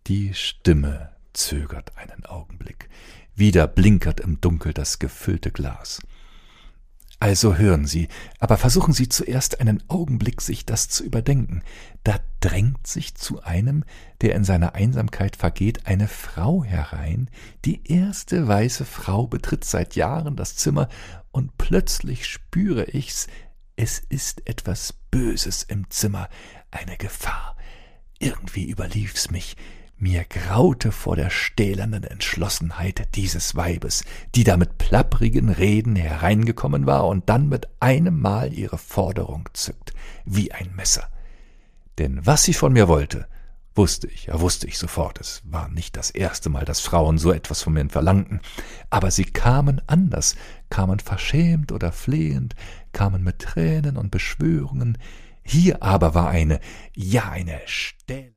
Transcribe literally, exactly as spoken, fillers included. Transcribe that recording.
Die Stimme zögert einen Augenblick. Wieder blinkert im Dunkel das gefüllte Glas. »Also hören Sie, aber versuchen Sie zuerst einen Augenblick, sich das zu überdenken. Da drängt sich zu einem, der in seiner Einsamkeit vergeht, eine Frau herein. Die erste weiße Frau betritt seit Jahren das Zimmer, und plötzlich spüre ich's, es ist etwas Böses im Zimmer, eine Gefahr. Irgendwie überlief's mich. Mir graute vor der stählernen Entschlossenheit dieses Weibes, die da mit plapprigen Reden hereingekommen war und dann mit einem Mal ihre Forderung zückt, wie ein Messer. Denn was sie von mir wollte, wusste ich, ja wusste ich sofort. Es war nicht das erste Mal, dass Frauen so etwas von mir verlangten, aber sie kamen anders, kamen verschämt oder flehend, kamen mit Tränen und Beschwörungen. Hier aber war eine, ja eine Stähl